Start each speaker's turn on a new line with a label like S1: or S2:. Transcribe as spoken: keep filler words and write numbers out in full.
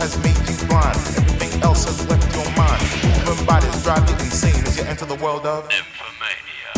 S1: has made you blind. Everything else has left your mind. Moving bodies drive you insane as you enter the world of information.